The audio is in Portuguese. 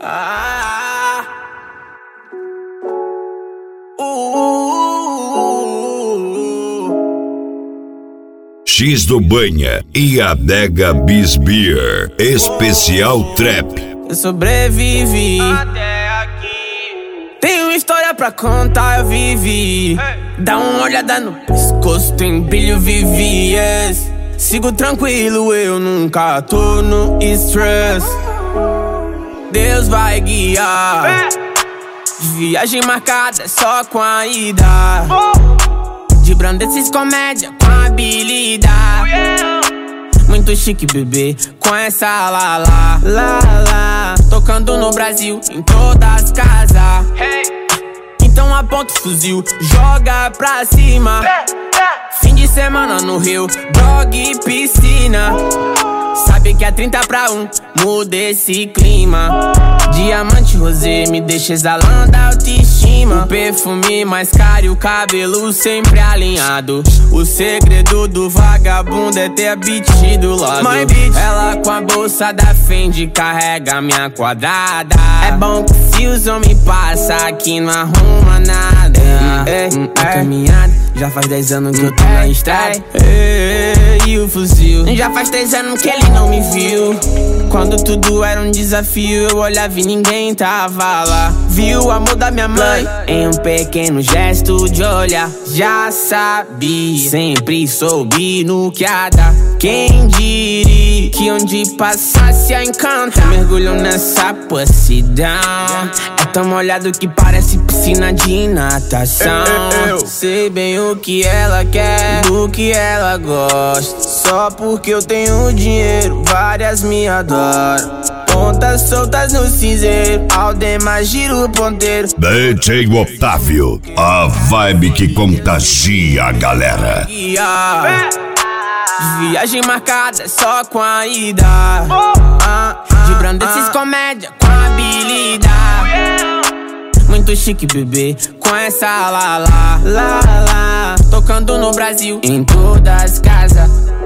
X do Banha e Adega Bis Beer Especial Trap. Eu sobrevivi até aqui. Tenho história pra contar, eu vivi. Dá uma olhada no pescoço, tem brilho, vivi, yes. Sigo tranquilo, eu nunca tô no stress. Deus vai guiar. Viagem marcada só com a ida. De brandeces comédia com habilidade. Muito chique, bebê, com essa lá. Tocando no Brasil, em todas as casas. Então aponta o fuzil, joga pra cima. Fim de semana no Rio, droga e piscina. Sabe que é 30 pra 1, muda esse clima. Diamante rosé me deixa exalando a autoestima. O perfume mais caro e o cabelo sempre alinhado. O segredo do vagabundo é ter a bitch do lado. My bitch. Ela com a bolsa da Fendi carrega minha quadrada. É bom que se os homens passam aqui não arruma nada. Caminhada, já faz 10 anos que eu tô na estrada. E o fuzil, já faz 3 anos que ele não me viu. Quando tudo era um desafio, eu olhava e ninguém tava lá. Viu o amor da minha mãe em um pequeno gesto de olhar. Já sabia, sempre soube no que há dar. Quem diria que onde passasse a encanta. Mergulhou nessa pussidão. É tão molhado que parece piscina de natação. Sei bem o que ela quer, do que ela gosta. Só porque eu tenho dinheiro, várias me adoram. Pontas soltas no cinzeiro, Aldemar gira o ponteiro. DJ Otávio, a vibe que contagia a galera. Viagem marcada só com a ida. De brandeces comédia com habilidade. Muito chique, bebê, com essa lá. Tocando no Brasil, em todas as casas.